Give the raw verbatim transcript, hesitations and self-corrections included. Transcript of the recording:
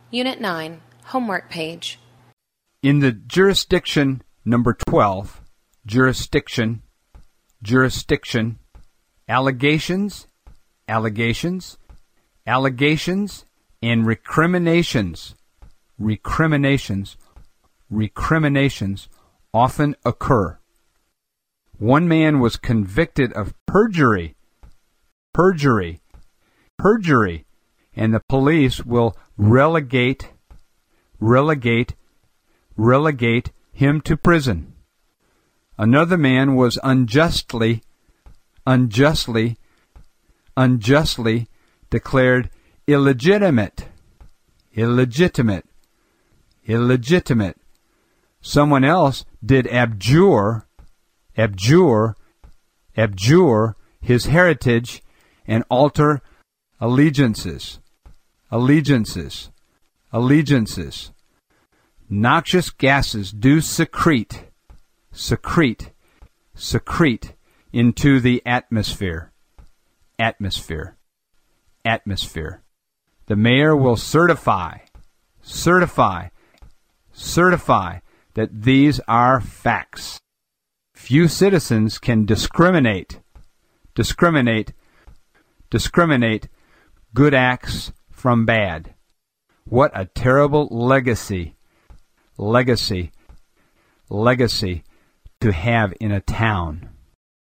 Unit nine, Homework Page. In the jurisdiction number twelve, jurisdiction, jurisdiction, allegations, allegations, allegations, and recriminations, recriminations, recriminations often occur. One man was convicted of perjury, perjury, perjury, and the police will relegate, relegate, relegate him to prison. Another man was unjustly, unjustly, unjustly declared illegitimate, illegitimate, illegitimate. Someone else did abjure, abjure, abjure his heritage and alter allegiances, allegiances, allegiances. Noxious gases do secrete, secrete, secrete into the atmosphere, atmosphere, atmosphere. The mayor will certify, certify, certify that these are facts. Few citizens can discriminate, discriminate, discriminate good acts from bad. What a terrible legacy, legacy, legacy to have in a town.